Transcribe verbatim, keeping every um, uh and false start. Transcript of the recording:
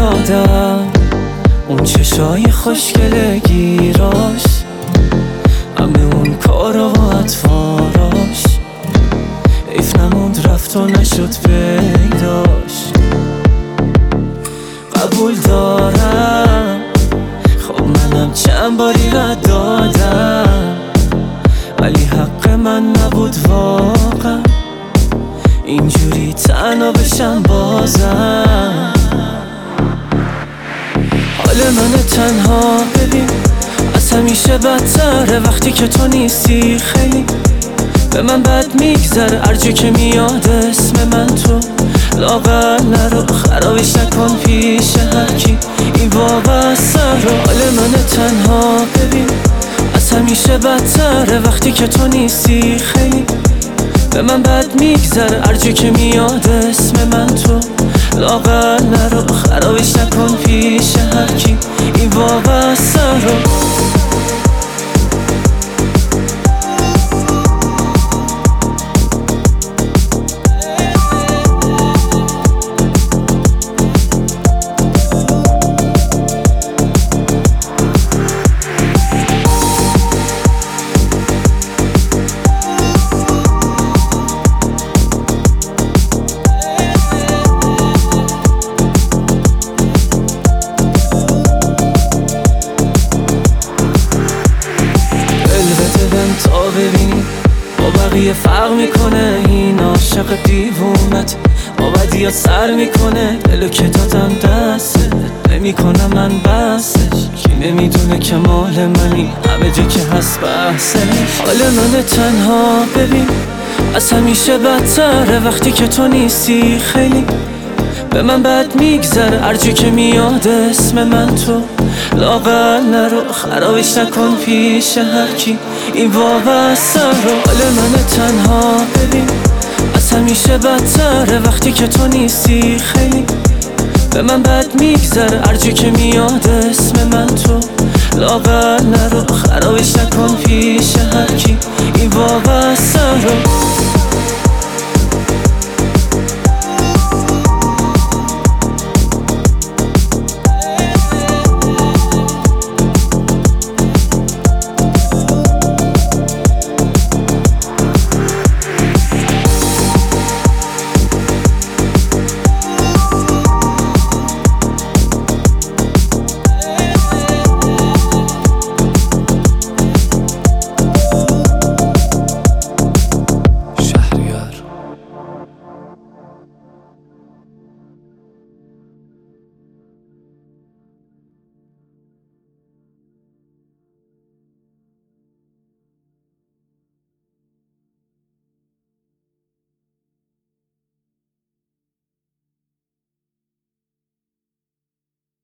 یادم اون چشای خوشگل گیراش، همه اون کارا و اطفاراش، حیف نموند رفت و نشد پیداش. قبول دارم خب منم چند باری رد دادم، ولی حق من نبود واقعا اینجوری تنها بشم بازم. حال من تنها ببین از همیشه بدتره وقتی که تو نیستی. خیلی به من بد میگذره هرجا که میاد اسم من تو. لاغر نرو خرابش نکن پیش هرکی این وابسته رو. حال من تنها ببین از همیشه بدتره وقتی که تو نیستی. خیلی به من بد میگذره هرجا که میاد اسم من تو. لاغر نرو خرابش نکن پیش هرکی این وابسته رو. تا ببینی با بقیه فرق میکنه این عاشق دیوونت با بدیات سر میکنه. دلو که دادم دستت نمیکنم من بسش، کی نمیدونه که مال منی همه جا که هست بحثش. حال من تنها ببین از همیشه بدتره وقتی که تو نیستی. خیلی به من بد میگذره هرجا که میاد اسم من تو. لاغر نرو خرابش نکن پیش هرکی این وابسته رو. حال من تنها ببین از همیشه بدتره وقتی که تو نیستی. خیلی به من بد میگذره هرجا که میاد اسم من تو. لاغر نرو خرابش نکن پیش هرکی این وابسته رو.